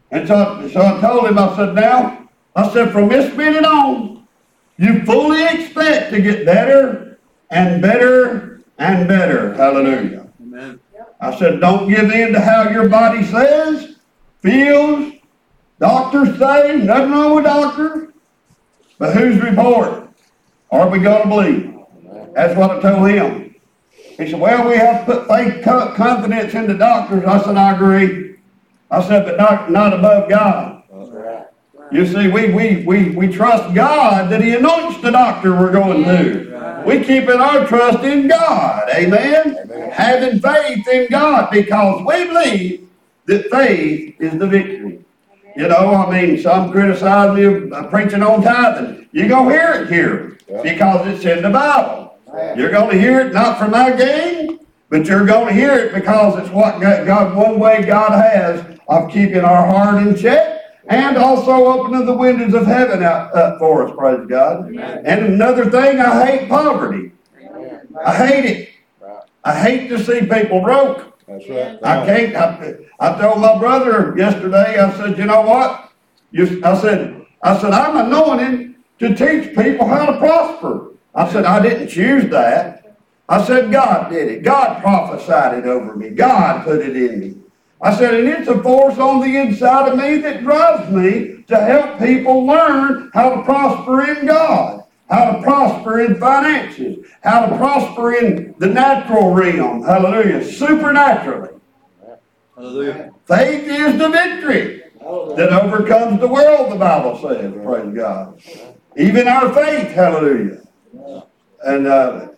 And so I told him, I said, now, I said, from this minute on, you fully expect to get better and better and better. Hallelujah. Amen. I said, don't give in to how your body says, feels. Doctors say, nothing wrong with doctors. But whose report are we going to believe? That's what I told him. He said, well, we have to put faith, confidence in the doctors. I said, I agree. I said, but not above God. You see, we trust God that He anoints the doctor we're going to. We keeping our trust in God. Amen? Amen. Having faith in God, because we believe that faith is the victory. You know, I mean, some criticize me of preaching on tithing. You're going to hear it here because it's in the Bible. You're going to hear it not for my gain, but you're going to hear it because it's what God, one way God has of keeping our heart in check. And also opening the windows of heaven up for us, praise God. Amen. And another thing, I hate poverty. Amen. I hate it. Right. I hate to see people broke. That's right. I told my brother yesterday, I said, you know what? I said, I'm anointed to teach people how to prosper. I said, I didn't choose that. I said, God did it. God prophesied it over me. God put it in me. I said, and it's a force on the inside of me that drives me to help people learn how to prosper in God, how to prosper in finances, how to prosper in the natural realm. Hallelujah. Supernaturally. Hallelujah. Faith is the victory that overcomes the world, the Bible says. Praise God. Even our faith. Hallelujah. And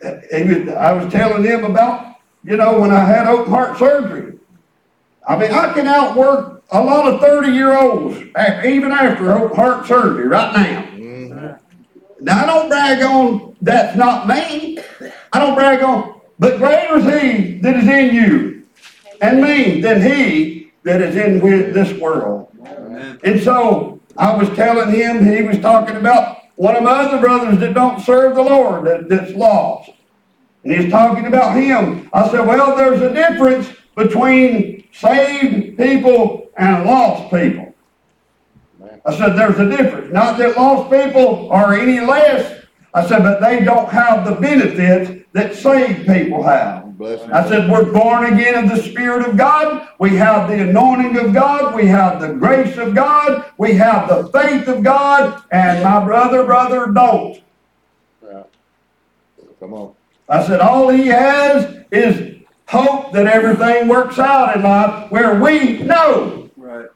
I was telling him about, when I had open heart surgery. I mean, I can outwork a lot of 30-year-olds, even after open heart surgery, right now. Mm-hmm. Now, I don't brag on that's not me. I don't brag on, but greater is He that is in you and me than he that is in this world. Amen. And so, I was telling him, he was talking about one of my other brothers that don't serve the Lord, that's lost. And he's talking about him. I said, well, there's a difference between saved people and lost people. I said, there's a difference. Not that lost people are any less. I said, but they don't have the benefits that saved people have. I said, we're born again of the Spirit of God. We have the anointing of God. We have the grace of God. We have the faith of God. And my brother don't. Yeah. Come on. I said, all he has is hope that everything works out in life where we know. Right.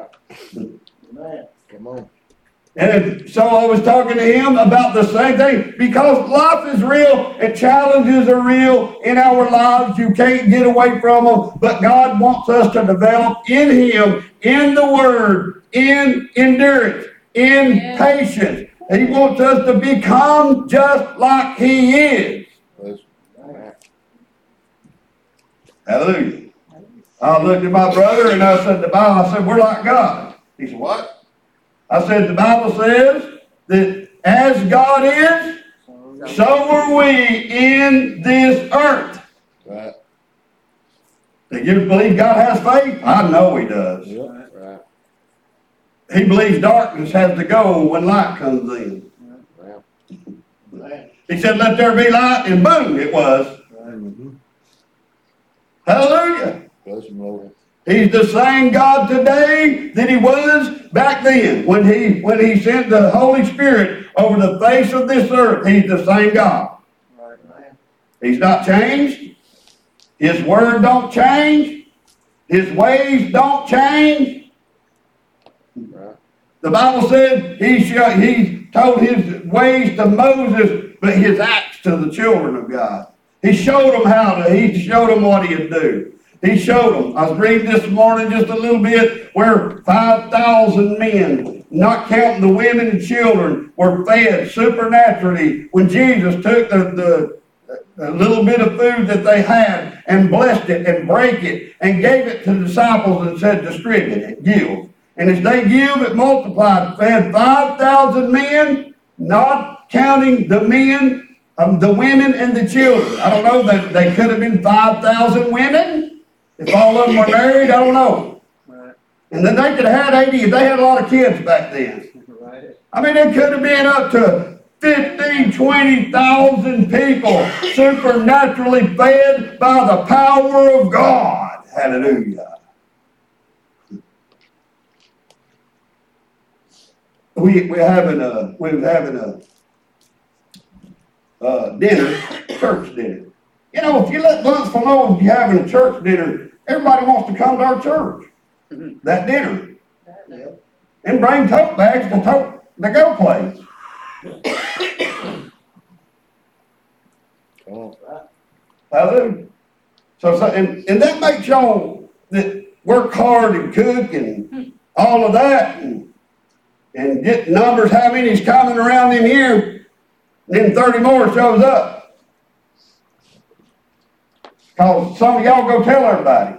Man, come on. And so I was talking to him about the same thing, because life is real and challenges are real in our lives. You can't get away from them, but God wants us to develop in Him, in the Word, in endurance, in patience. He wants us to become just like He is. Hallelujah. I looked at my brother and I said, the Bible, I said, we're like God. He said, what? I said, the Bible says that as God is, so are we in this earth. Right. Do you believe God has faith? I know He does. Yep. Right. He believes darkness has to go when light comes in. Right. He said, let there be light, and boom, it was. Mm-hmm. Hallelujah. Bless Him, Lord. He's the same God today that He was back then when he sent the Holy Spirit over the face of this earth. He's the same God. Right. He's not changed. His word don't change. His ways don't change. Right. The Bible said he told His ways to Moses, but His acts to the children of God. He showed them what He'd do. He showed them. I was reading this morning just a little bit where 5,000 men, not counting the women and children, were fed supernaturally when Jesus took the little bit of food that they had and blessed it and brake it and gave it to the disciples and said, distribute it, give. And as they give, it multiplied, fed 5,000 men, not counting the men, the women and the children. I don't know, that they could have been 5,000 women. If all of them were married, I don't know. And then they could have had 80 if they had a lot of kids back then. Right. I mean, it could have been up to 15, 20,000 people supernaturally fed by the power of God. Hallelujah. We were having a dinner, church dinner. You know, if you let Buntsville know you're having a church dinner, everybody wants to come to our church. That dinner. And bring tote bags to go place. Hallelujah. And that makes y'all that work hard and cook and all of that and get numbers how many's coming around in here, then 30 more shows up. Because some of y'all go tell everybody.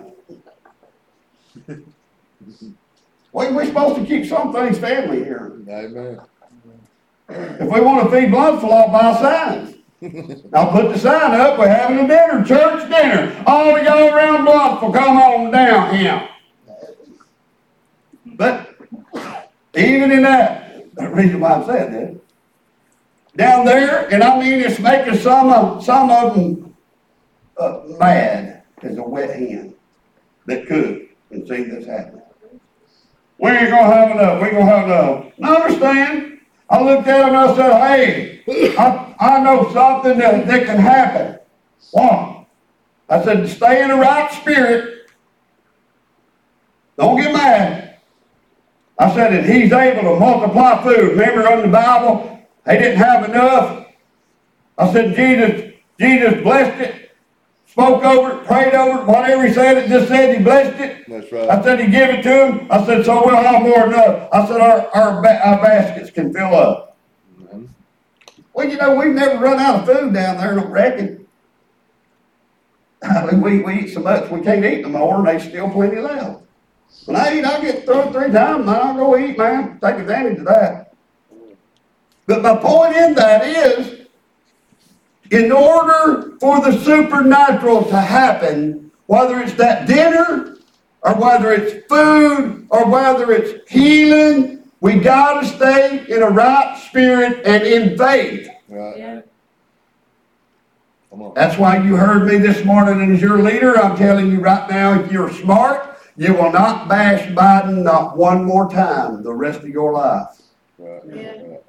We're supposed to keep some things family here. Amen. If we want to feed Bloodful, I'll buy signs. I'll put the sign up, we're having a dinner, church dinner. All of y'all around Bloodful, come on down here. But even in that, the reason why I'm saying that, down there, and I mean it's making some of them mad as a wet hen that could and see this happen. We ain't gonna have enough. We're gonna have enough. I understand. I looked at him and I said, hey, I know something that can happen. What? I said, stay in the right spirit. Don't get mad. I said, and he's able to multiply food. Remember in the Bible, they didn't have enough. I said, Jesus blessed it. Spoke over it, prayed over it, whatever he said, it just said he blessed it. That's right. I said he gave it to him. I said, so we'll have more than enough. I said, our baskets can fill up. Mm-hmm. Well, you know, we've never run out of food down there, I don't reckon. We eat so much, we can't eat no more, and there's still plenty left. When I eat, I get through it 3 times, and I'll go eat, man. Take advantage of that. But my point in that is, in order for the supernatural to happen, whether it's that dinner, or whether it's food, or whether it's healing, we got to stay in a right spirit and in faith. Right. Yeah. Come on. That's why you heard me this morning as your leader. I'm telling you right now, if you're smart, you will not bash Biden not one more time the rest of your life. Right. Yeah. Right.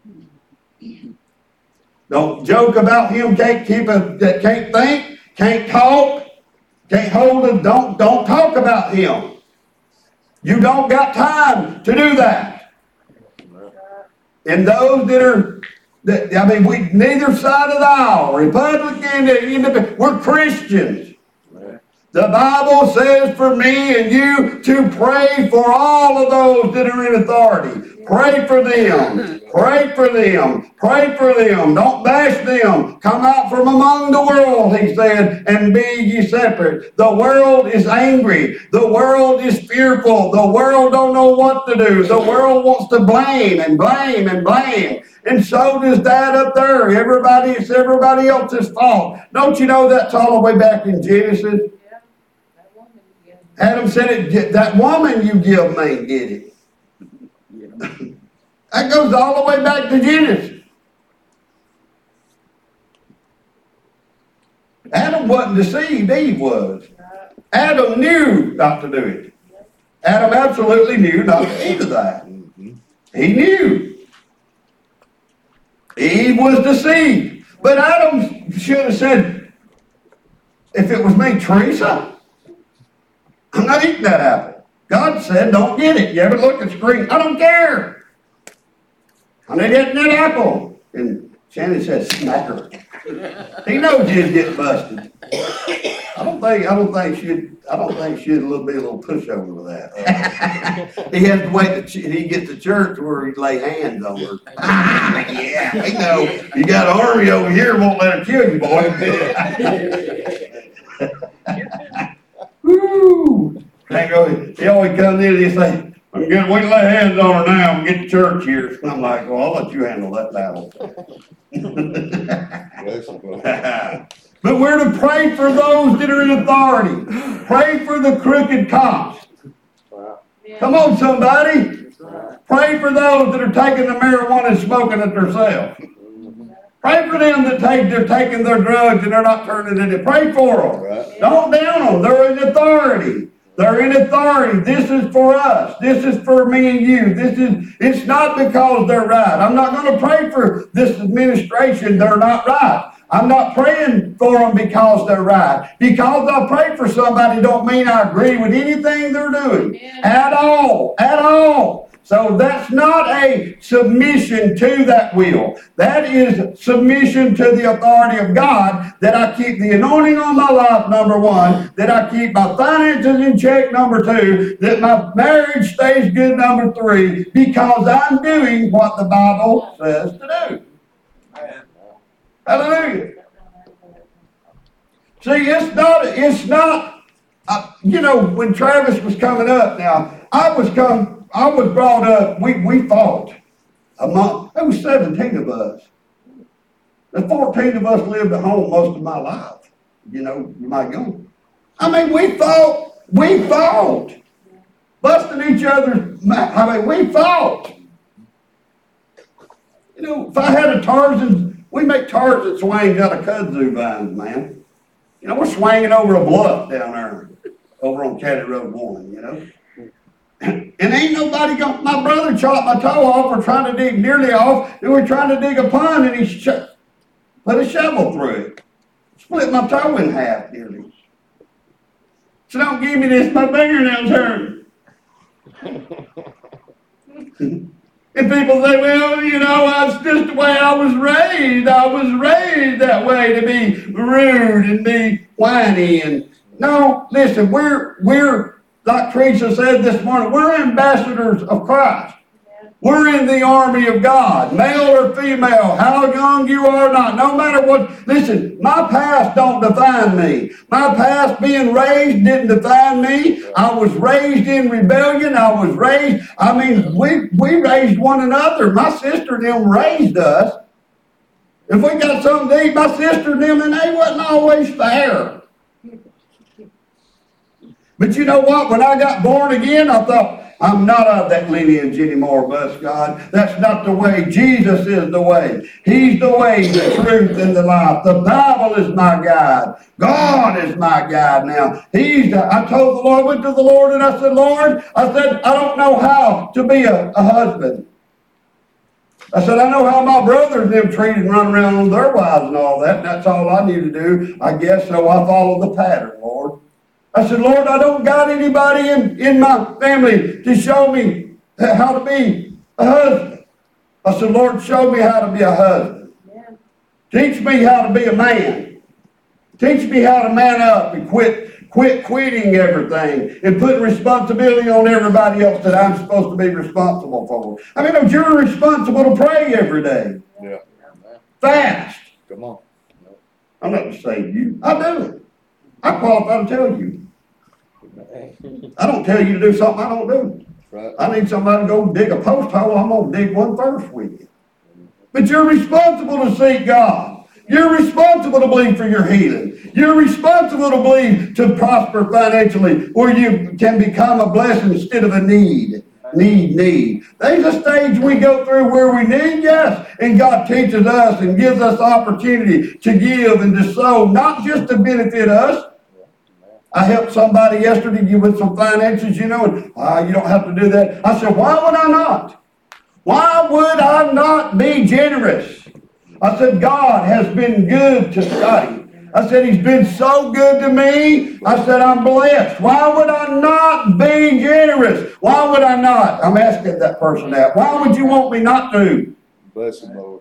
Don't joke about him can't think, can't talk, can't hold it. Don't talk about him. You don't got time to do that. And those we neither side of the aisle, Republican, Independent, we're Christians. The Bible says for me and you to pray for all of those that are in authority. Pray for them. Pray for them. Pray for them. Don't bash them. Come out from among the world, he said, and be ye separate. The world is angry. The world is fearful. The world don't know what to do. The world wants to blame and blame and blame. And so does that up there. It's everybody else's fault. Don't you know that's all the way back in Genesis? Adam said, that woman you give me did it. That goes all the way back to Genesis. Adam wasn't deceived, Eve was. Adam knew not to do it. Adam absolutely knew not to eat of that. He knew. Eve was deceived. But Adam should have said, if it was me, Teresa, I'm not eating that apple. God said, don't get it. You ever look at the screen? I don't care. I'm not eating that apple. And Shannon said, smacker. He knows he'd get busted. I don't think she'd a little pushover with that. He has to wait till he gets to church where he'd lay hands on her. Yeah, we know. You got an army over here, won't let her kill you, boy. Woo! He always comes in and he say, we can lay hands on her now and get to church here. And I'm like, well, I'll let you handle that battle. But we're to pray for those that are in authority. Pray for the crooked cops. Come on, somebody. Pray for those that are taking the marijuana and smoking it themselves. Pray for them that they're taking their drugs and they're not turning it in. Pray for them. Right. Don't down them. They're in authority. They're in authority. This is for us. This is for me and you. It's not because they're right. I'm not going to pray for this administration. They're not right. I'm not praying for them because they're right. Because I pray for somebody don't mean I agree with anything they're doing. At all. At all. So that's not a submission to that will. That is submission to the authority of God, that I keep the anointing on my life, number one, that I keep my finances in check, number two, that my marriage stays good, number three, because I'm doing what the Bible says to do. Hallelujah. See, it's not, when Travis was coming up now, I was brought up, we fought. There was 17 of us. The 14 of us lived at home most of my life. You might go. I mean, we fought. Busting each other's mouth. We fought. If I had a Tarzan, we make Tarzan swings out of kudzu vines, man. We're swinging over a bluff down there, over on Caddy Road 1, And ain't nobody my brother chopped my toe off or trying to dig nearly off. And we're trying to dig a pond and he put a shovel through it. Split my toe in half nearly. So don't give me this, my fingernails hurt. And people say, well, that's just the way I was raised. I was raised that way, to be rude and be whiny. And no, listen, we're like Teresa said this morning, we're ambassadors of Christ. We're in the army of God, male or female, how young you are or not, no matter what. Listen, my past don't define me. My past being raised didn't define me. I was raised in rebellion. We raised one another. My sister and them raised us. If we got something to eat, my sister and them, and they wasn't always fair. But you know what? When I got born again, I thought, I'm not of that lineage anymore, bless God. That's not the way. Jesus is the way. He's the way, the truth, and the life. The Bible is my guide. God is my guide now. I told the Lord, went to the Lord, and I said, Lord, I don't know how to be a husband. I said, I know how my brothers and them treat and run around with their wives and all that. And that's all I need to do, I guess, so I follow the pattern, Lord. I said, Lord, I don't got anybody in my family to show me how to be a husband. I said, Lord, show me how to be a husband. Yeah. Teach me how to be a man. Teach me how to man up and quit quitting everything and putting responsibility on everybody else that I'm supposed to be responsible for. You're responsible to pray every day. Yeah. Fast. Come on. No. I'm not to say you. I do it. I qualify to tell you. I don't tell you to do something I don't do. Right. I need somebody to go dig a post hole. I'm going to dig one first with you. But you're responsible to seek God. You're responsible to believe for your healing. You're responsible to believe to prosper financially, where you can become a blessing instead of a need. Need. There's a stage we go through where we need, yes, and God teaches us and gives us opportunity to give and to sow, not just to benefit us. I helped somebody yesterday with some finances, and you don't have to do that. I said, why would I not? Why would I not be generous? I said, God has been good to Scotty. I said, he's been so good to me. I said, I'm blessed. Why would I not be generous? Why would I not? I'm asking that person that. Why would you want me not to? Bless him, Lord.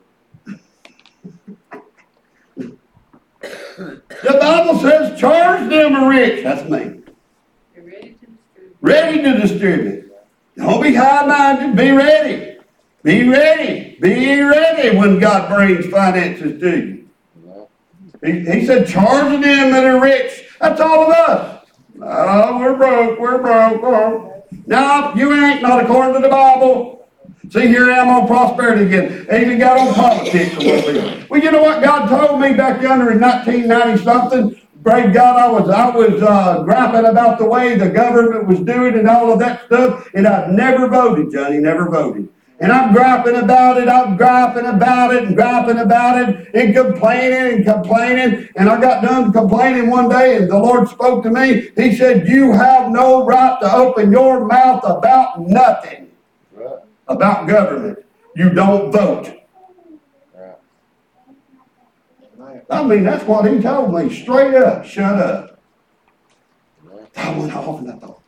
The Bible says, charge them are rich. That's me. You're ready to distribute. Ready to distribute. Don't be high-minded. Be ready. Be ready. Be ready when God brings finances to you. He said, charge them that are rich. That's all of us. Oh, we're broke. Oh. No, you ain't, not according to the Bible. See, here I am on prosperity again. I even got on politics a little bit. Well, you know what God told me back yonder in 1990-something? praise God, I was griping about the way the government was doing and all of that stuff, and I've never voted, Johnny, never voted. And I'm griping about it, and griping about it, and complaining. And I got done complaining one day, and the Lord spoke to me. He said, you have no right to open your mouth about nothing, Right. about government. You don't vote. Right. I mean, that's what he told me, straight up, shut up. I went off and I thought,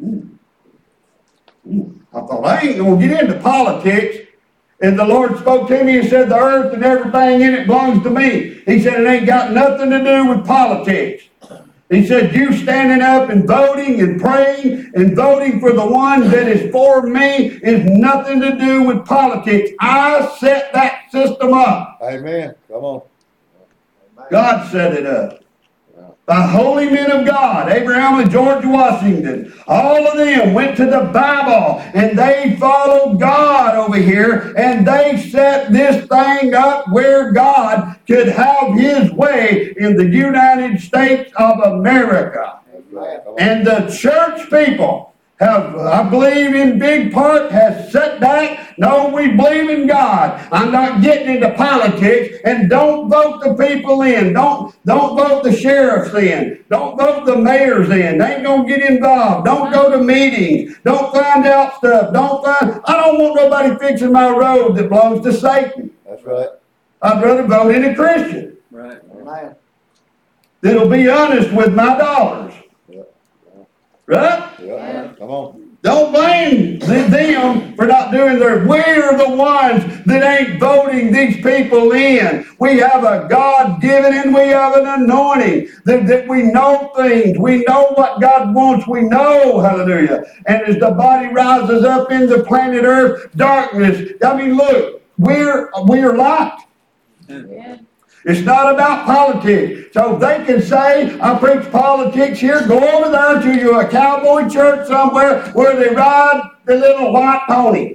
I thought, I ain't going to get into politics. And the Lord spoke to me and said, the earth and everything in it belongs to me. He said, it ain't got nothing to do with politics. He said, you standing up and voting and praying and voting for the one that is for me is nothing to do with politics. I set that system up. Amen. Come on. God set it up. The holy men of God, Abraham and George Washington, all of them went to the Bible and they followed God over here and they set this thing up where God could have his way in the United States of America. And the church people have, I believe in big part, has set back. No, we believe in God. I'm not getting into politics. And don't vote the people in. Don't vote the sheriffs in. Don't vote the mayors in. They ain't going to get involved. Don't go to meetings. Don't find out stuff. I don't want nobody fixing my road that belongs to Satan. That's right. I'd rather vote in a Christian. Right. Amen. That'll be honest with my dollars. Right? Yeah. Come on. Don't blame them for not doing their. We're the ones that ain't voting these people in. We have a God-given and we have an anointing that we know things. We know what God wants. We know, hallelujah. And as the body rises up in the planet Earth, darkness. I mean, look, we're light. Yeah. It's not about politics. So they can say, I preach politics here, go over there to a cowboy church somewhere where they ride the little white pony.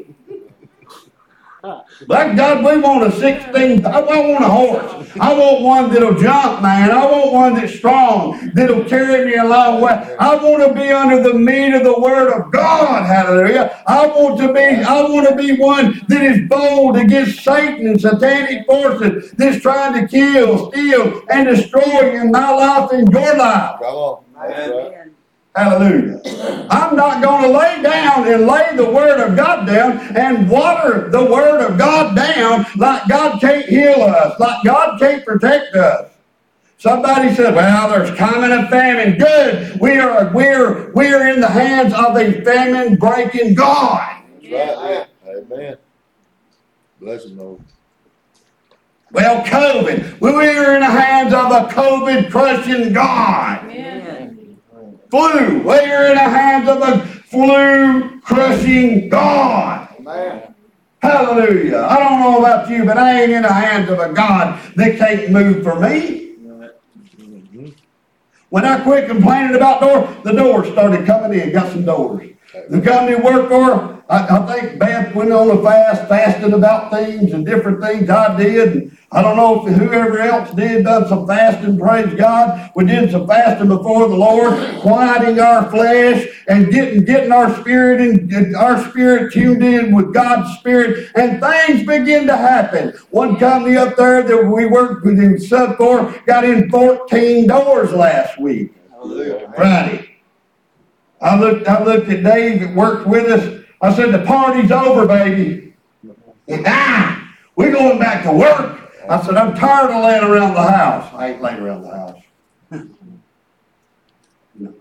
Like God, we want a 16, I want a horse. I want one that'll jump, man. I want one that's strong, that'll carry me a long way. I want to be under the meat of the word of God, hallelujah. I want to be one that is bold against Satan and satanic forces that's trying to kill, steal, and destroy in my life and your life. Come on. That's right. Hallelujah. I'm not going to lay down and lay the word of God down and water the word of God down like God can't heal us, like God can't protect us. Somebody said, well, there's coming a famine. Good. We are in the hands of a famine breaking God. That's right. Amen. Bless him, Lord. Well, COVID. We're in the hands of a COVID crushing God. Amen. Flu. We're in the hands of a flu crushing God. Amen. Hallelujah. I don't know about you, but I ain't in the hands of a God that can't move for me. When I quit complaining about doors, the doors started coming in. Got some doors. The company I work for, I think Beth went on a fasted about things and different things I did. And I don't know if whoever else done some fasting, praise God. We did some fasting before the Lord, quieting our flesh and getting our spirit tuned in with God's Spirit, and things begin to happen. One company up there that we worked with in sub for got in 14 doors last week. Hallelujah. Friday. I looked at Dave that worked with us. I said, the party's over, baby. We're going back to work. I said, I'm tired of laying around the house. I ain't laying around the house. No.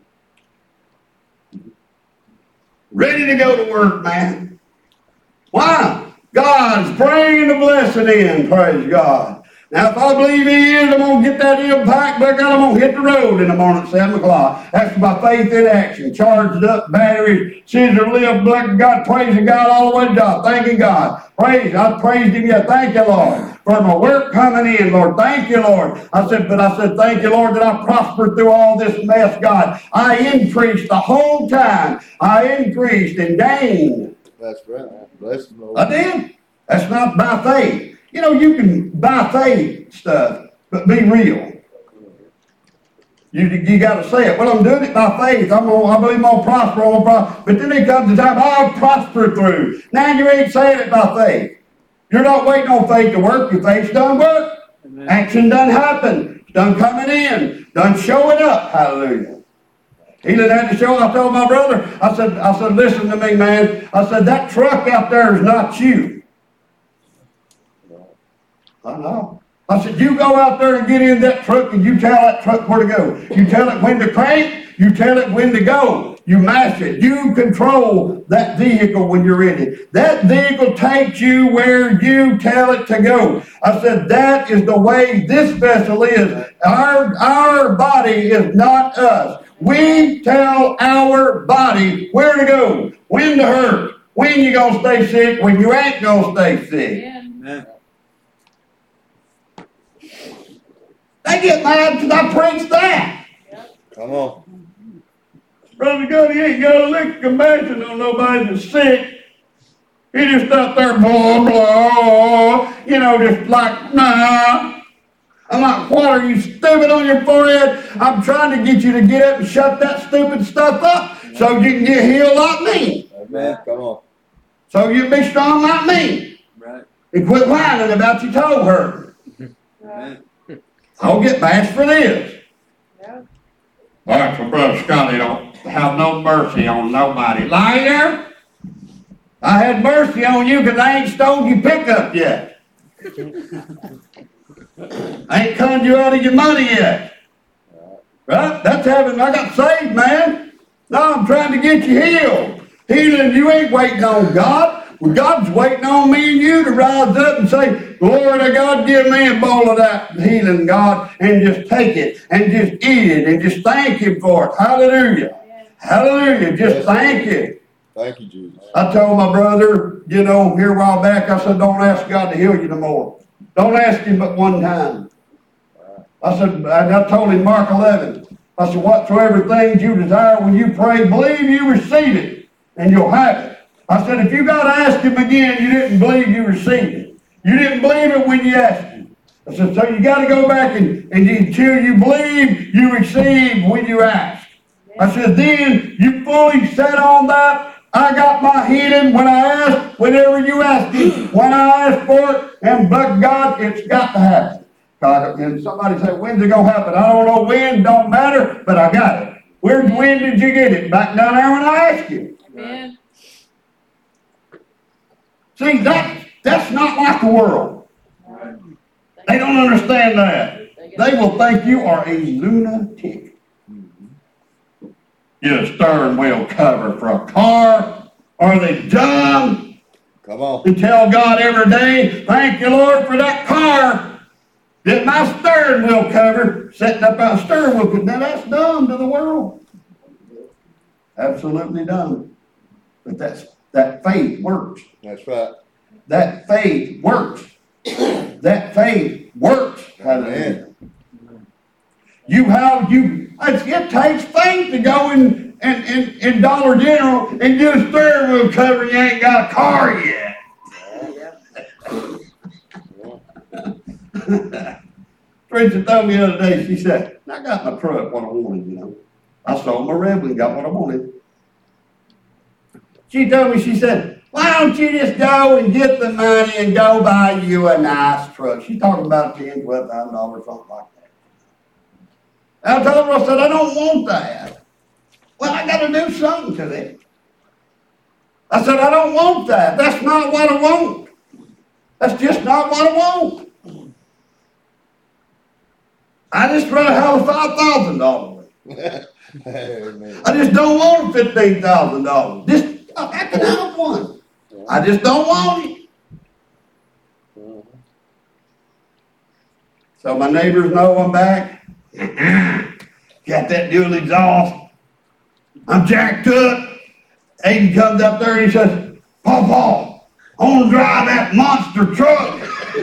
Ready to go to work, man. Why? God's praying the blessing in, praise God. Now, if I believe He is, I'm going to get that impact back out. I'm going to hit the road in the morning at 7 o'clock. That's my faith in action. Charged up batteries, scissor lift, blessing God, praising God all the way to God, thanking God. I praised Him yet. Thank you, Lord, for my work coming in, Lord. Thank you, Lord. I said, thank you, Lord, that I prospered through all this mess, God. I increased the whole time. I increased and gained. That's right. Bless him, Lord. I did. That's not by faith. You know, you can buy faith stuff, but be real. You got to say it. Well, I'm doing it by faith. I believe I'm going to prosper. But then it comes the time, I'll prosper through. Now you ain't saying it by faith. You're not waiting on faith to work. Your faith's done work. Amen. Action done happen. Done coming in. Done showing up. Hallelujah. He didn't have to show. I told my brother, I said, listen to me, man. I said, that truck out there is not you. I know. I said, you go out there and get in that truck and you tell that truck where to go. You tell it when to crank. You tell it when to go. You mash it. You control that vehicle when you're in it. That vehicle takes you where you tell it to go. I said, that is the way this vessel is. Our body is not us. We tell our body where to go, when to hurt, when you're going to stay sick, when you ain't going to stay sick. Amen. They get mad because I preach that. Come on. Brother God, he ain't got a lick of compassion on nobody that's sick. He just out there, blah, blah, just like, nah. I'm like, what, are you stupid on your forehead? I'm trying to get you to get up and shut that stupid stuff up so you can get healed like me. Amen. Come on. So you can be strong like me. Right. And quit whining about your toe hurt. Right. I'll get bashed for this. Yeah. All right, so Brother Scotty don't have no mercy on nobody. Liar! I had mercy on you because I ain't stole your pickup yet. I ain't conned you out of your money yet. Right? That's having, I got saved, man. No, I'm trying to get you healed. Healing, you ain't waiting on God. Well, God's waiting on me and you to rise up and say, Lord, God, give me a bowl of that healing, God, and just take it and just eat it and just thank Him for it. Hallelujah. Hallelujah. Just thank Him. Thank you, Jesus. I told my brother, here a while back, I said, don't ask God to heal you no more. Don't ask Him but one time. I said, I told him Mark 11. I said, whatsoever things you desire when you pray, believe you receive it, and you'll have it. I said, if you got to ask Him again, you didn't believe you received it. You didn't believe it when you asked Him. I said, so you got to go back and until you believe, you receive when you ask. I said, then you fully set on that. I got my healing when I asked, whenever you ask Him. When I ask for it, and but God, it's got to happen. God, and somebody say, when's it going to happen? I don't know when, don't matter, but I got it. When did you get it? Back down there when I asked you. Amen. See, that's not like the world. They don't understand that. They will think you are a lunatic. Get a steering wheel cover for a car. Are they dumb? Come on. To tell God every day, thank you, Lord, for that car. Get my steering wheel cover, setting up our steering wheel cover. Now that's dumb to the world. Absolutely dumb. But that faith works. That's right. That faith works. That faith works. Hallelujah. It takes faith to go in Dollar General and get a steering wheel cover. You ain't got a car yet. Teresa told me the other day, she said, I got my truck what I wanted, I sold my Rebel and got what I wanted. She told me, she said, why don't you just go and get the money and go buy you a nice truck? She's talking about $10,000, $12,000, something like that. I told her, I said, I don't want that. Well, I got to do something to that. I said, I don't want that. That's not what I want. That's just not what I want. I just rather have a $5,000. I just don't want $15,000. I can have one. I just don't want it. So my neighbors know I'm back. Got that dual exhaust. I'm jacked up. Aiden comes up there and he says, Paw, I want to drive that monster truck.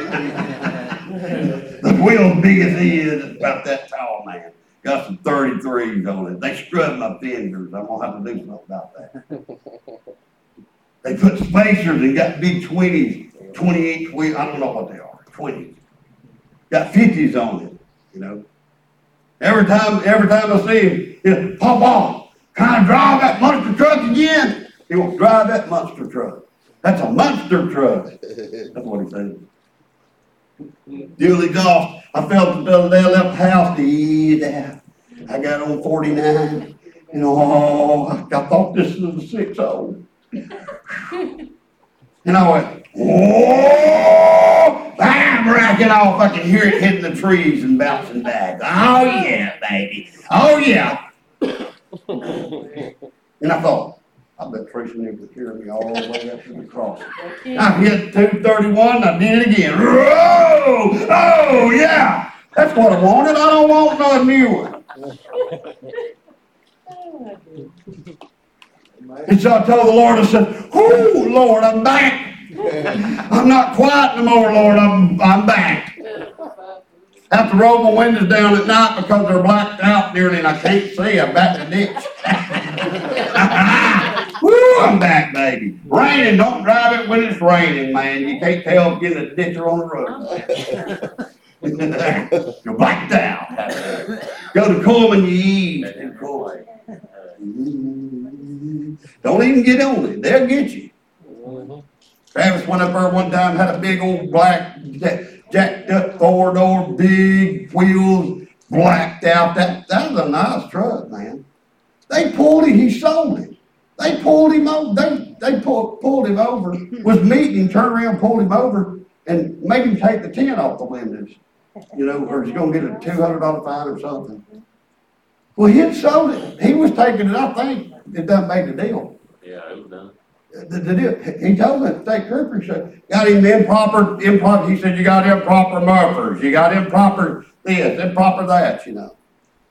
The wheel's big as he is. It's about that tall, man. Got some 33s on it. They scrubbed my fingers. I'm going to have to do something about that. They put spacers and got big 20s, 28 wheel. I don't know what they are, 20s. Got 50s on it, Every time I see him, he'll pop off. Can I drive that monster truck again? He won't drive that monster truck. That's a monster truck. That's what he said. Duly golf. I felt the other day I left the house to eat that. I got on 49. You know, I thought this was a 6-0. And I went, whoa! I'm racking off. I can hear it hitting the trees and bouncing back. Oh, yeah, baby. Oh, yeah. And I thought, I bet Tracy never could hear me all the way up to the cross. I hit 231, I did it again. Whoa! Oh, yeah! That's what I wanted. I don't want no new one. And so I told the Lord, I said, oh, Lord, I'm back. I'm not quiet no more, Lord. I'm back. I have to roll my windows down at night because they're blacked out nearly and I can't see. I'm back in the ditch. Woo, I'm back, baby. Raining, don't drive it when it's raining, man. You can't tell if you're in a ditch or on the road. You're blacked out. Go to Coleman, you eat. Don't even get on it. They'll get you. Travis went up there one time, had a big old black jacked up 4-door, big wheels, blacked out. That was a nice truck, man. They pulled him, he sold it. They pulled him over, they pulled him over, was meeting him, turned around, pulled him over, and made him take the tint off the windows. You know, or he's going to get a $200 fine or something. Well, he had sold it. He was taking it, I think. It done made the deal. Yeah, it was done. The deal. He told me, the state trooper, he said, got him improper, he said, you got improper mufflers, you got improper this, improper that, you know.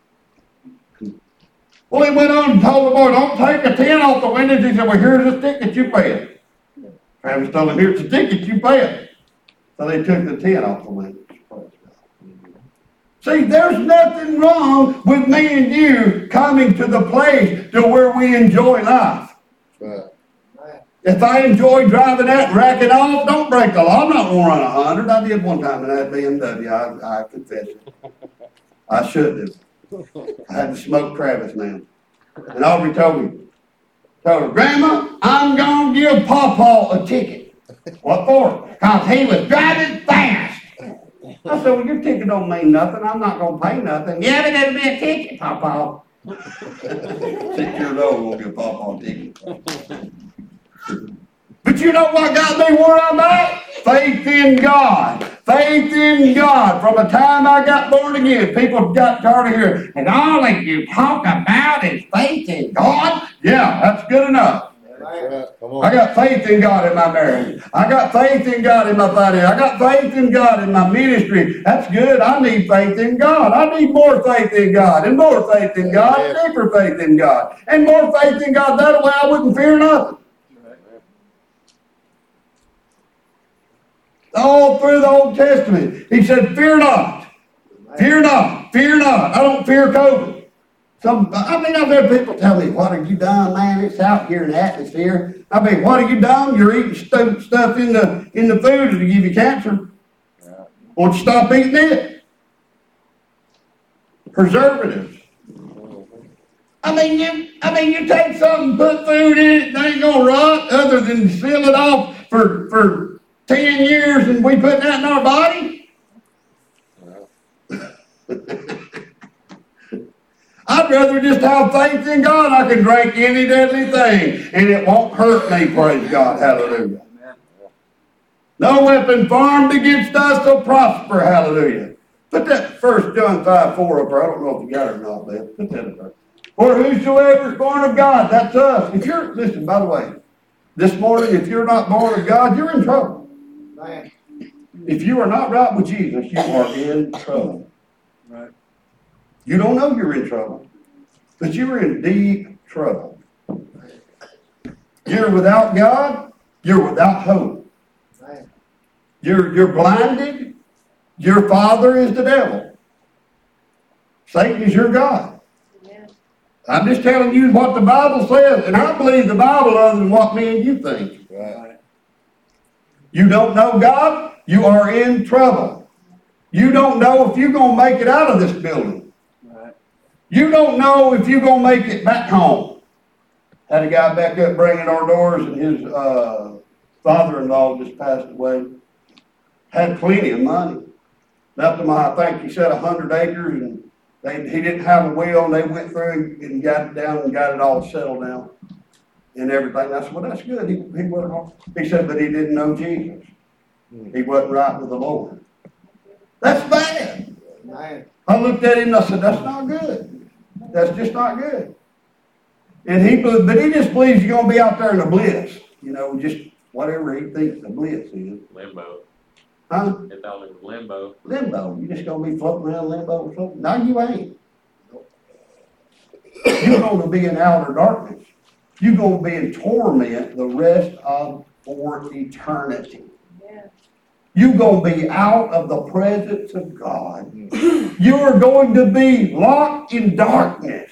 Well, he went on and told the boy, don't take the tin off the windows. He said, well, here's the ticket you pay. Travis told him, here's the ticket you pay. So they took the tin off the windows. See, there's nothing wrong with me and you coming to the place to where we enjoy life. Right. If I enjoy driving that and racking off, don't break the law. I'm not going to run 100. I did one time in that BMW. I confess it. I should have. I had to smoke Travis now. And Aubrey told her, Grandma, I'm going to give Pawpaw a ticket. What for? Because he was driving fast. I said, well, your ticket don't mean nothing. I'm not going to pay nothing. Yeah, but it'll be a ticket, Pawpaw. 6 years old, won't give Pawpaw a ticket. But you know what got me where I'm at? Faith in God. Faith in God. From the time I got born again, people got tired of hearing, and all that you talk about is faith in God? Yeah, that's good enough. Right. Come on. I got faith in God in my marriage. I got faith in God in my finance. I got faith in God in my ministry. That's good. I need faith in God. I need more faith in God and more faith in God and deeper faith in God and more faith in God. That way I wouldn't fear nothing. All through the Old Testament, he said, fear not, fear not, fear not. I don't fear COVID. I've had people tell me, what have you done, man? It's out here in the atmosphere. I mean, what have you done? You're eating stuff in the food to give you cancer. Won't you stop eating it? Preservatives. I mean, you take something, put food in it, it ain't gonna rot other than seal it off for 10 years and we put that in our body? I'd rather just have faith in God. I can drink any deadly thing and it won't hurt me, praise God, hallelujah. No weapon formed against us will prosper, hallelujah. Put that 1 John 5:4 up there. I don't know if you got it or not, man. Put that up there. For whosoever is born of God, that's us. Listen, by the way, this morning, if you're not born of God, you're in trouble. If you are not right with Jesus, you are in trouble. Right. You don't know you're in trouble, but you're in deep trouble. You're without God, you're without hope. You're blinded. Your father is the devil. Satan is your God. I'm just telling you what the Bible says, and I believe the Bible other than what me and you think. Right. You don't know God, you are in trouble. You don't know if you're going to make it out of this building. Right. You don't know if you're going to make it back home. Had a guy back up bringing our doors, and his father-in-law just passed away. Had plenty of money. Left him, I think he said 100 acres, and he didn't have a will, and they went through and got it down and got it all settled down and everything. I said, well, that's good. He worked hard. He said, but he didn't know Jesus. He wasn't right with the Lord. That's bad. Man. I looked at him and I said, that's not good. That's just not good. And he just believes you're going to be out there in the bliss. You know, just whatever he thinks the bliss is. Limbo. Huh? They thought it was limbo. Limbo. You just going to be floating around limbo or something? No, you ain't. You're going to be in outer darkness. You're going to be in torment the rest of for eternity. Yeah. You're going to be out of the presence of God. You're going to be locked in darkness.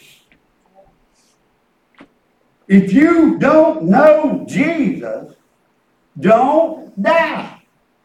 If you don't know Jesus, don't die.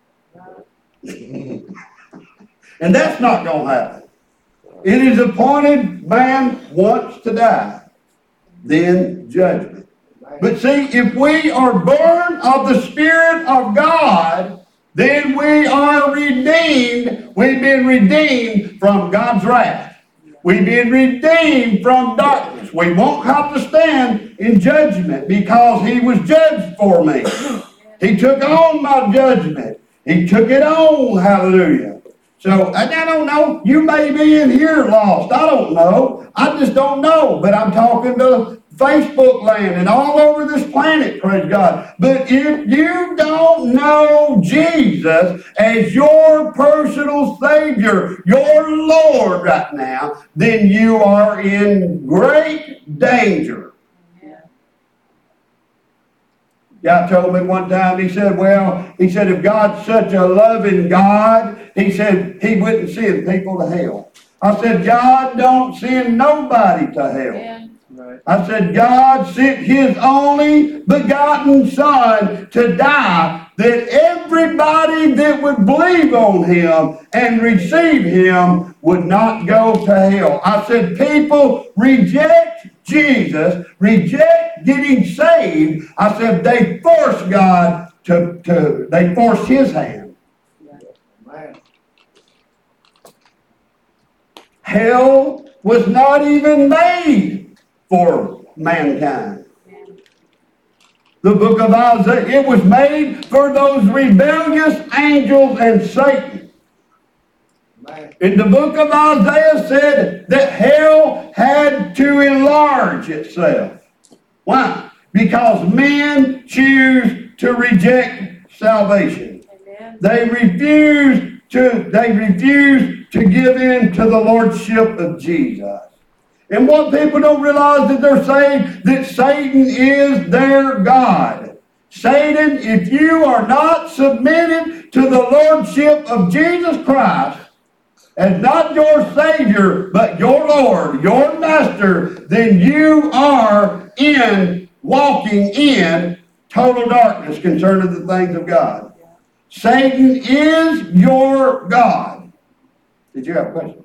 And that's not going to happen. It is appointed man wants to die, then judgment. But see, if we are born of the Spirit of God, then we are redeemed. We've been redeemed from God's wrath. We've been redeemed from darkness. We won't have to stand in judgment because he was judged for me. He took on my judgment. He took it on. Hallelujah. So, I don't know. You may be in here lost. I don't know. I just don't know. But I'm talking to Facebook land and all over this planet, praise God. But if you don't know Jesus as your personal Savior, your Lord right now, then you are in great danger. God told me one time, he said, if God's such a loving God, he said he wouldn't send people to hell. I said, God don't send nobody to hell. Yeah. I said, God sent his only begotten Son to die that everybody that would believe on him and receive him would not go to hell. I said, people reject Jesus, reject getting saved. I said, they force God they force his hand. Man. Hell was not even made for mankind. The book of Isaiah, it was made for those rebellious angels and Satan. In the book of Isaiah said that hell had to enlarge itself. Why? Because men choose to reject salvation. Amen. They refuse to give in to the lordship of Jesus. And what people don't realize is they're saying that Satan is their God. Satan, if you are not submitted to the lordship of Jesus Christ, as not your Savior, but your Lord, your Master, then you are walking in total darkness concerning the things of God. Satan is your God. Did you have a question?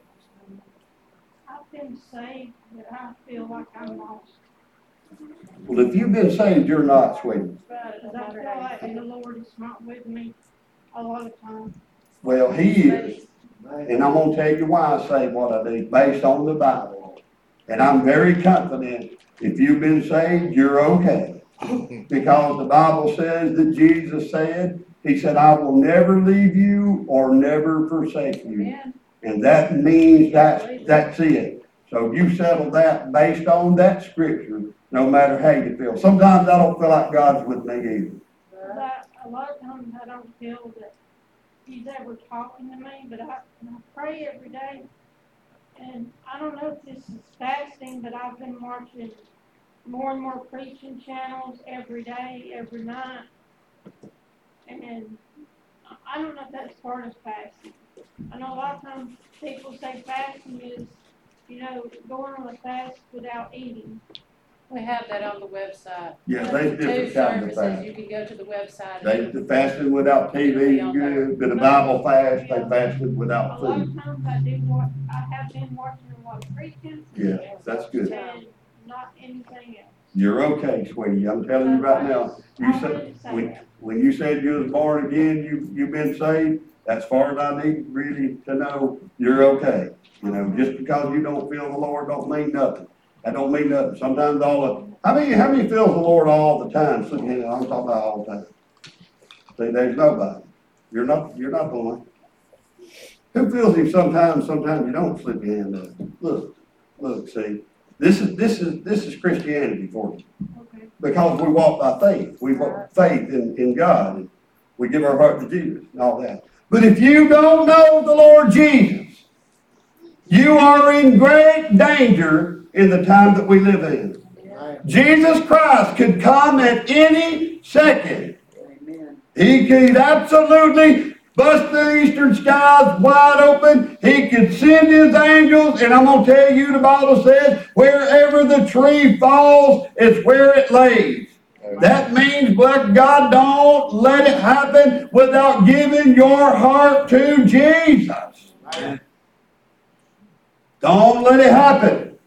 I've been saved, but I feel like I'm lost. Well, if you've been saved, you're not, sweetie. Because I feel like the Lord is not with me a lot of times. Well, he is. And I'm going to tell you why I say what I do, based on the Bible. And I'm very confident if you've been saved, you're okay. Because the Bible says that Jesus said, he said, I will never leave you or never forsake you. Amen. And that means that's it. So you settle that based on that scripture, no matter how you feel. Sometimes I don't feel like God's with me either. But a lot of times I don't feel that he's ever talking to me, but I pray every day. And I don't know if this is fasting, but I've been watching more and more preaching channels every day, every night. And I don't know if that's part of fasting. I know a lot of times people say fasting is, going on a fast without eating. We have that on the website. Yeah, they For different two kinds of services, fast. you can go to the website. They fasted without TV, good, but the Bible fast, they fasted A without lot food. of times I have been watching a lot of preaching. Yeah, that's good. And not anything else. You're okay, sweetie, I'm telling you right now. You said, when you said you was born again, you've been saved, as far as I need really to know, you're okay. You know, just because you don't feel the Lord don't mean nothing. That don't mean nothing. Sometimes how many feels the Lord all the time? So, you know, I'm talking about all the time. See, there's nobody. You're not the one. Who feels him sometimes you don't. Slip your hand up. Look, see. This is Christianity for you. Okay. Because we walk by faith. We walk faith in God. And we give our heart to Jesus and all that. But if you don't know the Lord Jesus, you are in great danger in the time that we live in. Jesus Christ could come at any second. Amen. He could absolutely bust the eastern skies wide open. He could send his angels, and I'm going to tell you, the Bible says, wherever the tree falls, it's where it lays. That means, but God, don't let it happen without giving your heart to Jesus. Don't let it happen.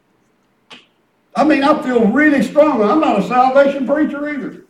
I mean, I feel really strong. I'm not a salvation preacher either.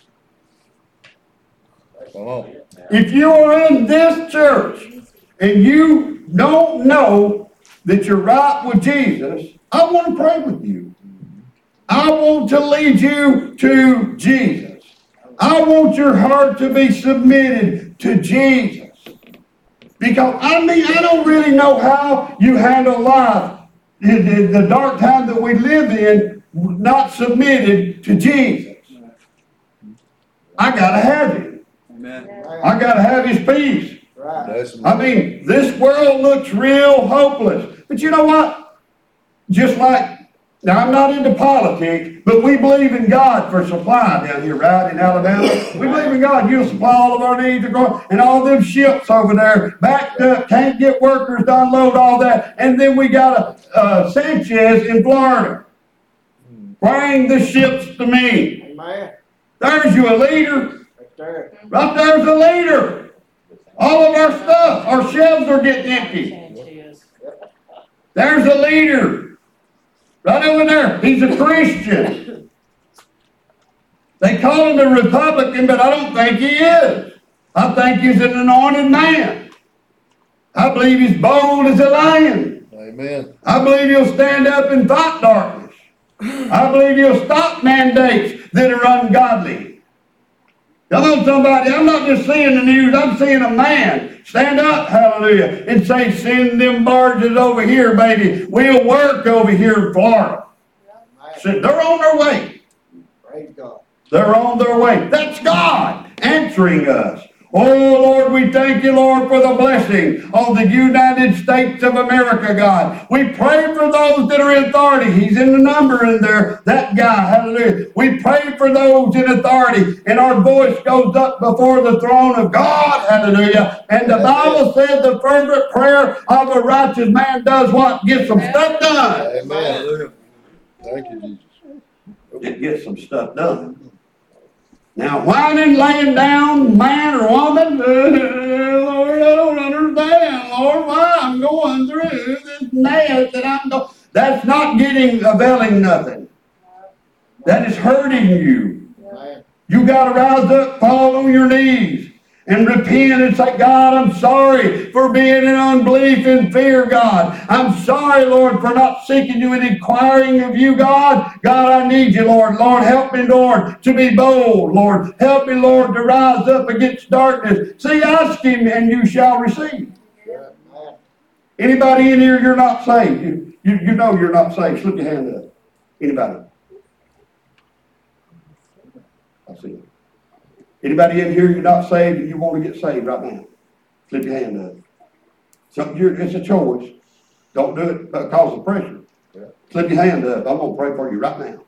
Come on. If you are in this church and you don't know that you're right with Jesus, I want to pray with you. I want to lead you to Jesus. I want your heart to be submitted to Jesus. Because, I don't really know how you handle life in the dark time that we live in, not submitted to Jesus. I got to have Him. Amen. I got to have His peace. That's I mean, this world looks real hopeless. But you know what? Just like, now I'm not into politics, but we believe in God for supply down here, right, in Alabama. We believe in God. You'll supply all of our needs. And all them ships over there backed up, can't get workers to unload all that. And then we got a Sanchez in Florida. Bring the ships to me. Amen. There's you a leader. Right there. Right there's a leader. All of our stuff, our shelves are getting empty. There's a leader. Right over there. He's a Christian. They call him a Republican, but I don't think he is. I think he's an anointed man. I believe he's bold as a lion. Amen. I believe he'll stand up and fight darkness. I believe he'll stop mandates that are ungodly. Come on, somebody. I'm not just seeing the news. I'm seeing a man stand up, hallelujah, and say, send them barges over here, baby. We'll work over here in Florida. So they're on their way. Praise God. They're on their way. That's God answering us. Oh, Lord, we thank you, Lord, for the blessing of the United States of America, God. We pray for those that are in authority. He's in the number in there, that guy, hallelujah. We pray for those in authority, and our voice goes up before the throne of God, hallelujah. And the Bible says the fervent prayer of a righteous man does what? Gets some stuff done. Amen. Thank you, Jesus. It gets some stuff done. Now, whining, laying down, man or woman, Lord, I don't understand, Lord, why I'm going through this mess that I'm going. That's not availing nothing. That is hurting you. You got to rise up, fall on your knees, and repent and say, God, I'm sorry for being in unbelief and fear, God. I'm sorry, Lord, for not seeking you and inquiring of you, God. God, I need you, Lord. Lord, help me, Lord, to be bold, Lord. Help me, Lord, to rise up against darkness. See, ask Him and you shall receive. Anybody in here, you're not saved. You know you're not saved. Slip your hand up. Anybody? I see it. Anybody in here, you're not saved and you want to get saved right now? Flip your hand up. So it's a choice. Don't do it because of pressure. Flip your hand up. I'm going to pray for you right now.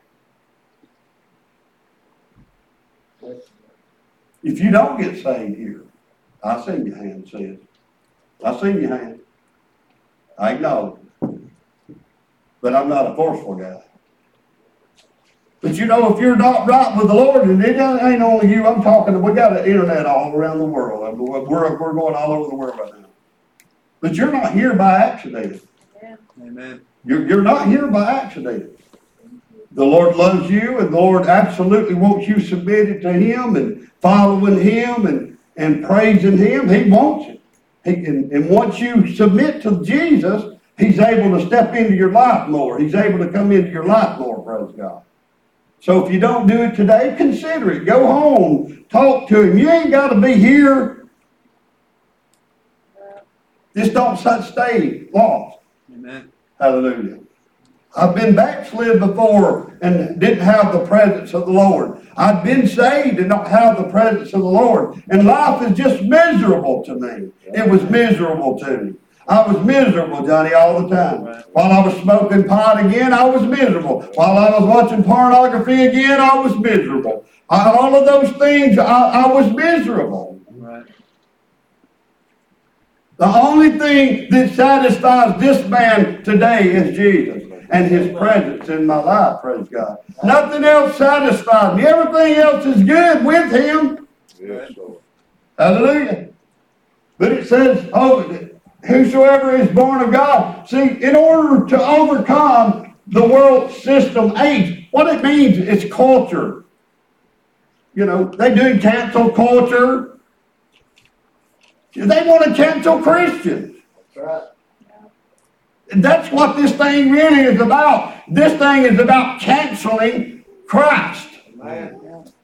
If you don't get saved here, I seen your hand, sis. I seen your hand. I acknowledge it. But I'm not a forceful guy. But you know, if you're not right with the Lord, and it ain't only you, I'm talking, we got the internet all around the world. I mean, we're going all over the world right now. But you're not here by accident. Yeah. Amen. You're not here by accident. The Lord loves you, and the Lord absolutely wants you submitted to Him and following Him and praising Him. He wants it. And once you submit to Jesus, He's able to step into your life more. He's able to come into your life more, praise God. So if you don't do it today, consider it. Go home. Talk to Him. You ain't got to be here. Just don't stay lost. Amen. Hallelujah. I've been backslid before and didn't have the presence of the Lord. I've been saved and don't have the presence of the Lord. And life is just miserable to me. It was miserable to me. I was miserable, Johnny, all the time. While I was smoking pot again, I was miserable. While I was watching pornography again, I was miserable. All of those things, I was miserable. Right. The only thing that satisfies this man today is Jesus and His presence in my life, praise God. Nothing else satisfies me. Everything else is good with Him. Yes, Lord. Hallelujah. But it says, whosoever is born of God. See, in order to overcome the world system age, what it means is culture. You know, they do cancel culture. They want to cancel Christians. That's right. And that's what this thing really is about. This thing is about canceling Christ. Amen.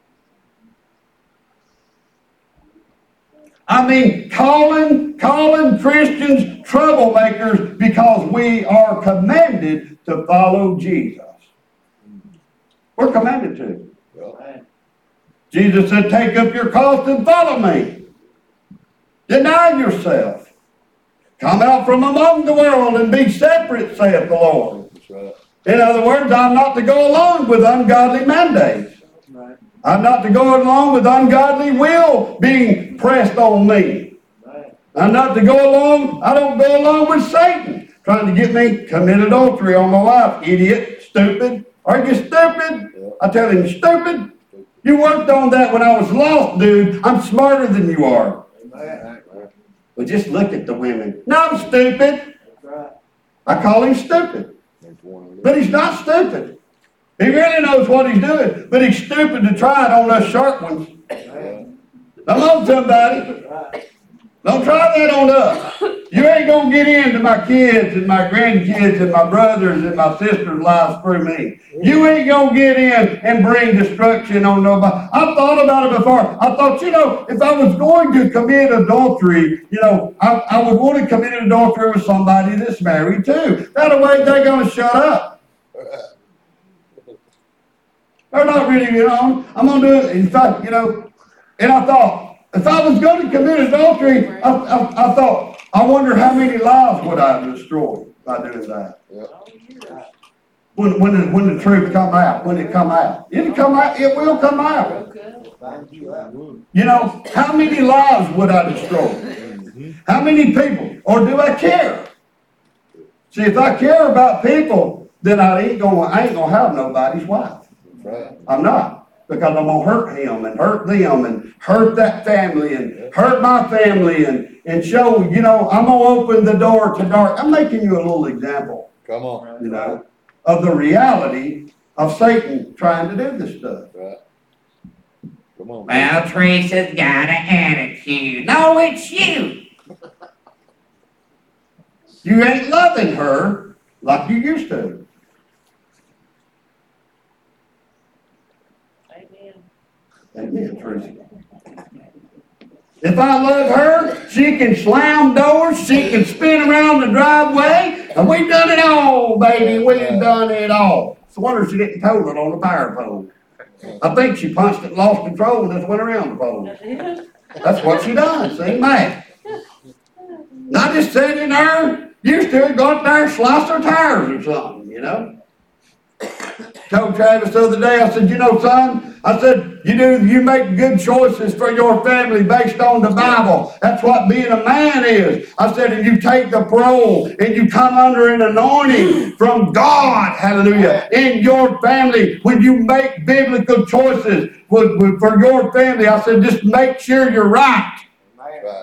I mean, calling Christians troublemakers because we are commanded to follow Jesus. We're commanded to. Well, Jesus said, take up your cross and follow me. Deny yourself. Come out from among the world and be separate, saith the Lord. that's right. In other words, I'm not to go along with ungodly mandates. Right. I'm not to go along with ungodly will being pressed on me. Right. I'm not to go along, I don't go along with Satan trying to get me commit adultery on my wife. Idiot, stupid. Are you stupid? Yeah. I tell him, stupid. You worked on that when I was lost, dude. I'm smarter than you are. Amen. But just look at the women. No, I'm stupid. That's right. I call him stupid. That's one of them. But he's not stupid. He really knows what he's doing. But he's stupid to try it on us sharp ones. Amen. Come on, somebody. Right. Don't try that on us. You ain't going to get into my kids and my grandkids and my brothers and my sisters' lives through me. You ain't going to get in and bring destruction on nobody. I've thought about it before. I thought, if I was going to commit adultery, I would want to commit adultery with somebody that's married too. That way they're going to shut up. They're not really, I'm going to do it. In fact, and I thought, if I was going to commit adultery, I thought, I wonder how many lives would I destroy by doing that. Yep. When the truth come out, when it come out. It'll come out, it will come out. Okay. Thank you. How many lives would I destroy? How many people? Or do I care? See, if I care about people, then I ain't gonna have nobody's wife. That's right. I'm not. Because I'm going to hurt him and hurt them and hurt that family and hurt my family and show, I'm going to open the door to dark. I'm making you a little example, Come on. of the reality of Satan trying to do this stuff. Right. Come on. Well, Teresa's got an attitude. No, it's you. You ain't loving her like you used to. Amen, Teresa. If I love her, she can slam doors, she can spin around the driveway, and we've done it all, baby. We've done it all. It's a wonder she didn't total it on the power pole. I think she punched it, lost control, and just went around the pole. That's what she done, see, man. Not just sitting there, used to go up there and slice her tires or something, Told Travis the other day, I said, you know, son, I said, you make good choices for your family based on the Bible. That's what being a man is. I said, and you take the parole and you come under an anointing from God, hallelujah, in your family. When you make biblical choices for your family, I said, just make sure you're right. Right.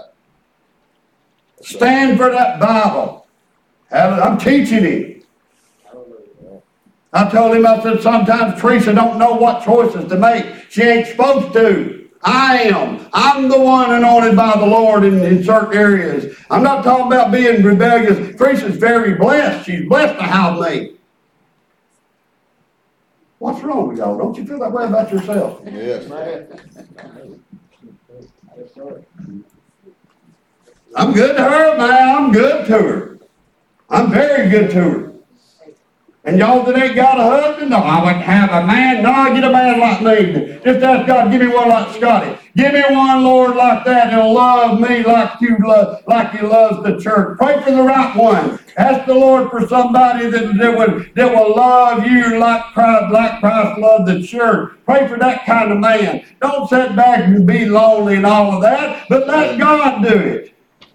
Stand for that Bible. I'm teaching him. I told him, I said, sometimes Teresa don't know what choices to make. She ain't supposed to. I am. I'm the one anointed by the Lord in certain areas. I'm not talking about being rebellious. Teresa's very blessed. She's blessed to have me. What's wrong with y'all? Don't you feel that way about yourself? Yes. I'm good to her, man. I'm good to her. I'm very good to her. And y'all that ain't got a husband, no, I wouldn't have a man. No, I get a man like me. Just ask God, give me one like Scotty. Give me one, Lord, like that, that'll love me like you love, like He loves the church. Pray for the right one. Ask the Lord for somebody that will love you like Christ loved the church. Pray for that kind of man. Don't sit back and be lonely and all of that, but let God do it.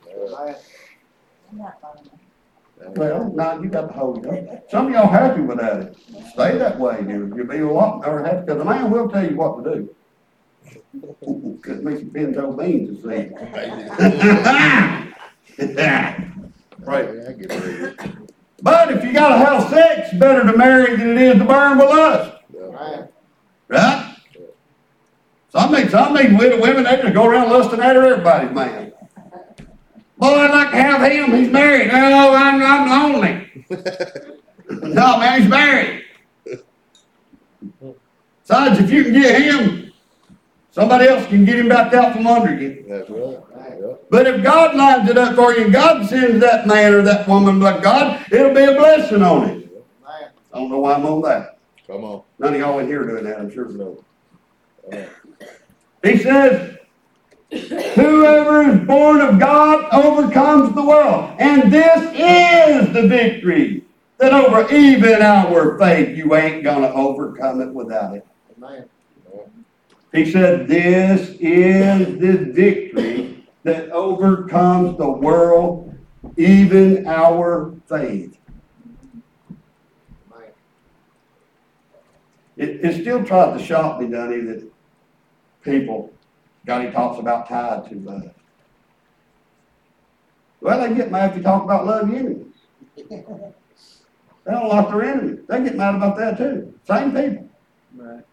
Well, now you got the Holy Ghost. Some of y'all happy without it. Stay that way. You'll be a lot more happy because the man will tell you what to do. Could make some pinto beans to see. Right. But if you got to have sex, it's better to marry than it is to burn with lust. Right? Some women, they just go around lusting after everybody's man. Boy, I'd like to have him. He's married. Oh, I'm lonely. No, man, he's married. Besides, if you can get him, somebody else can get him back out from under you. That's right. Yeah. But if God lines it up for you and God sends that man or that woman like God, it'll be a blessing on it. I don't know why I'm on that. Come on. None of y'all in here doing that, I'm sure. No. He says, whoever is born of God overcomes the world. And this is the victory that over even our faith, you ain't going to overcome it without it. Amen. He said, this is the victory that overcomes the world, even our faith. It still tries to shock me, Donnie, that people, God, he talks about tithe too much. Well, they get mad if you talk about love your enemies. They don't like their enemies. They get mad about that too. Same people. Right.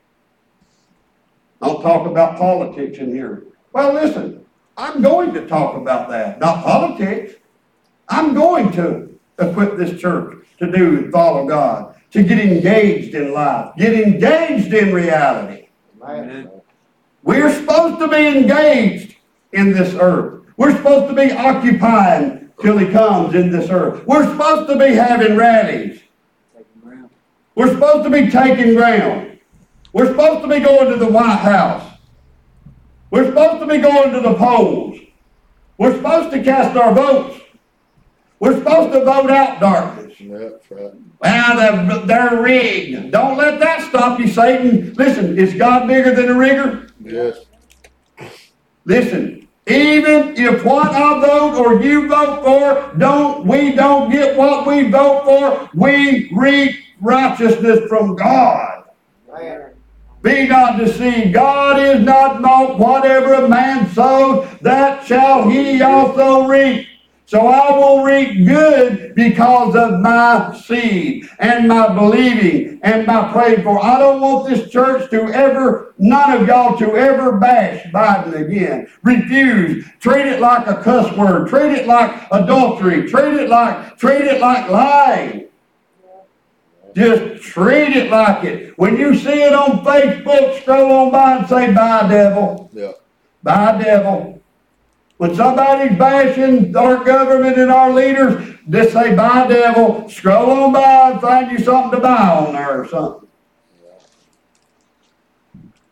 Don't talk about politics in here. Well, listen, I'm going to talk about that. Not politics. I'm going to equip this church to do and follow God, to get engaged in life, get engaged in reality. Amen. We're supposed to be engaged in this earth. We're supposed to be occupying till He comes in this earth. We're supposed to be having rallies. We're supposed to be taking ground. We're supposed to be going to the White House. We're supposed to be going to the polls. We're supposed to cast our votes. We're supposed to vote out darkness. That's right. Well, they're rigged. Don't let that stop you, Satan. Listen, is God bigger than a rigger? Yes. Listen, even if what I vote or you vote for, we don't get what we vote for, we reap righteousness from God. Be not deceived. God is not mocked. Whatever a man sows, that shall he also reap. So I will reap good because of my seed and my believing and my praying for. I don't want this church to ever, none of y'all to ever bash Biden again. Refuse. Treat it like a cuss word. Treat it like adultery. Treat it like lying. Just treat it like it. When you see it on Facebook, scroll on by and say, bye, devil. Yeah. Bye, devil. When somebody's bashing our government and our leaders, just say, bye, devil. Scroll on by and find you something to buy on there or something.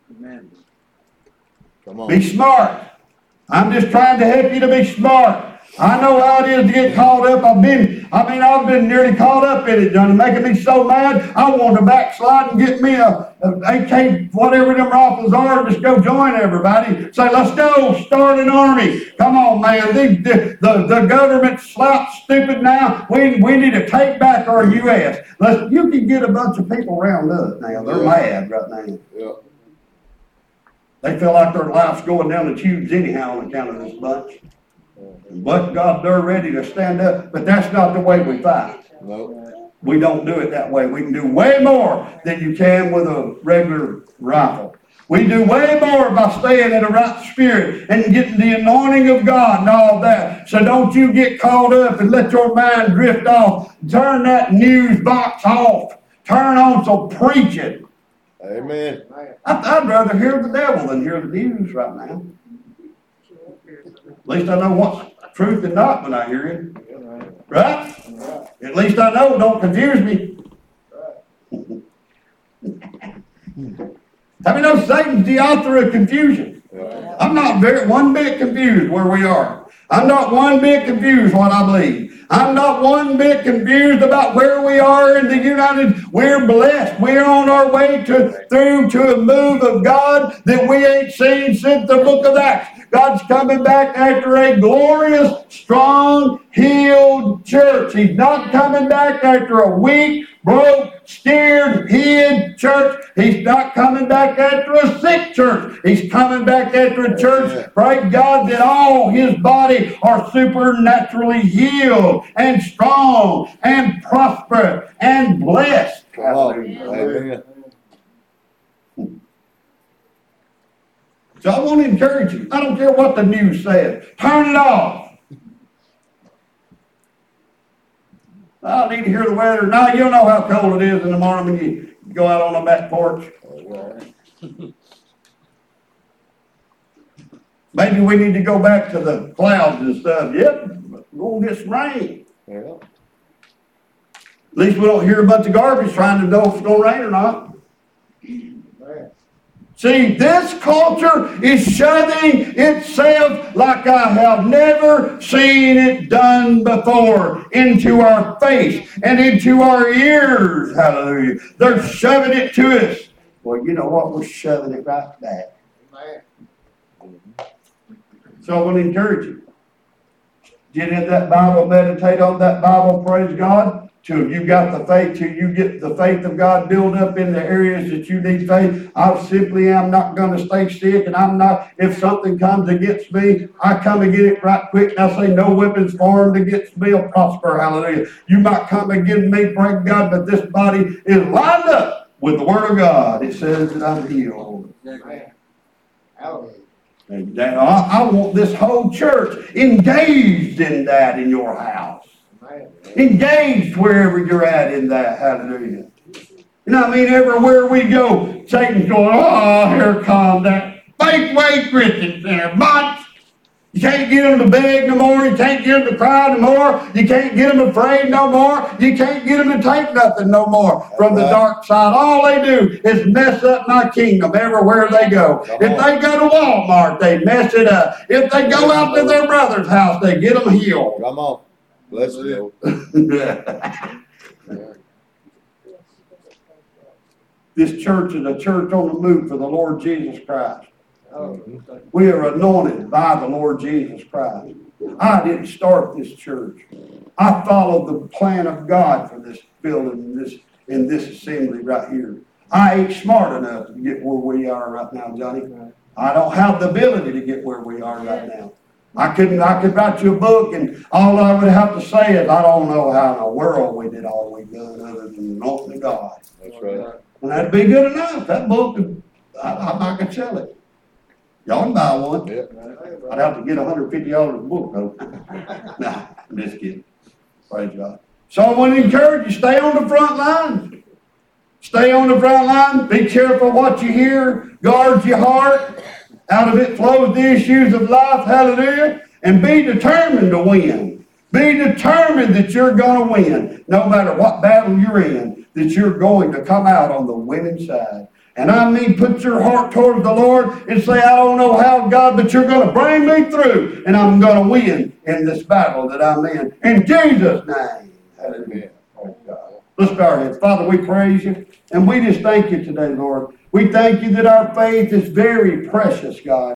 Amen. Come on. Be smart. I'm just trying to help you to be smart. I know how it is to get caught up. I've been nearly caught up in it, Johnny, making me so mad. I want to backslide and get me a AK, whatever them rifles are, and just go join everybody. Say, let's go, start an army. Come on, man. The government's slouch stupid now. We need to take back our U.S. You can get a bunch of people round up now. They're mad right now. Yeah. They feel like their life's going down the tubes anyhow on account of this bunch. But God, they're ready to stand up. But that's not the way we fight. No. We don't do it that way. We can do way more than you can with a regular rifle. We do way more by staying in the right spirit and getting the anointing of God and all that. So don't you get caught up and let your mind drift off. Turn that news box off. Turn on some preaching. Amen. I'd rather hear the devil than hear the news right now. At least I know what's truth and not when I hear it. Right? At least I know it don't confuse me. How many know Satan's the author of confusion? I'm not one bit confused where we are. I'm not one bit confused what I believe. I'm not one bit confused about where we are in the United. We're blessed. We're on our way through to a move of God that we ain't seen since the book of Acts. God's coming back after a glorious, strong, healed church. He's not coming back after a weak, broke, scared, hid church. He's not coming back after a sick church. He's coming back after a church, praise God, that all his body are supernaturally healed and strong and prosperous and blessed. Amen. So I want to encourage you. I don't care what the news says. Turn it off. I need to hear the weather. Now you'll know how cold it is in the morning when you go out on the back porch. Maybe we need to go back to the clouds and stuff. Yep, we're going to get some rain. Yeah. At least we don't hear a bunch of garbage trying to know if it's going to rain or not. See, this culture is shoving itself like I have never seen it done before into our face and into our ears. Hallelujah. They're shoving it to us. Well, you know what? We're shoving it right back. So I want to encourage you. Get in that Bible, meditate on that Bible, praise God. Till you got the faith, till you get the faith of God built up in the areas that you need faith. I simply am not going to stay sick, and I'm not, if something comes against me, I come and get it right quick, and I say, no weapons formed against me will prosper, hallelujah. You might come against me, praise God, but this body is lined up with the Word of God. It says that I'm healed. Hallelujah. And I want this whole church engaged in that in your house. Engaged wherever you're at in that. Hallelujah. You know what I mean? Everywhere we go, Satan's going, oh, here comes that fake way Christian center. But you can't get them to beg no more. You can't get them to cry no more. You can't get them afraid no more. You can't get them to take nothing no more from the dark side. All they do is mess up my kingdom everywhere they go. If they go to Walmart, they mess it up. If they go out to their brother's house, they get them healed. Come on. Bless you. This church is a church on the move for the Lord Jesus Christ. We are anointed by the Lord Jesus Christ. I didn't start this church. I followed the plan of God for this building, in this assembly right here. I ain't smart enough to get where we are right now, Johnny. I don't have the ability to get where we are right now. I could write you a book, and all I would have to say is I don't know how in the world we did all we've done other than the anointing of God. That's right. And that'd be good enough. That book, I could sell it. Y'all can buy one. Yep. I'd have to get $150 a book, though. Nah, I'm just kidding. Praise God. So I want to encourage you, stay on the front line. Stay on the front line. Be careful what you hear. Guard your heart. Out of it flows the issues of life. Hallelujah. And be determined to win. Be determined that you're going to win. No matter what battle you're in, that you're going to come out on the winning side. And I mean, put your heart towards the Lord and say, I don't know how, God, but you're going to bring me through. And I'm going to win in this battle that I'm in Jesus' name. Hallelujah. Oh, God. Let's bow our heads. Father, we praise you. And we just thank you today, Lord. We thank you that our faith is very precious, God.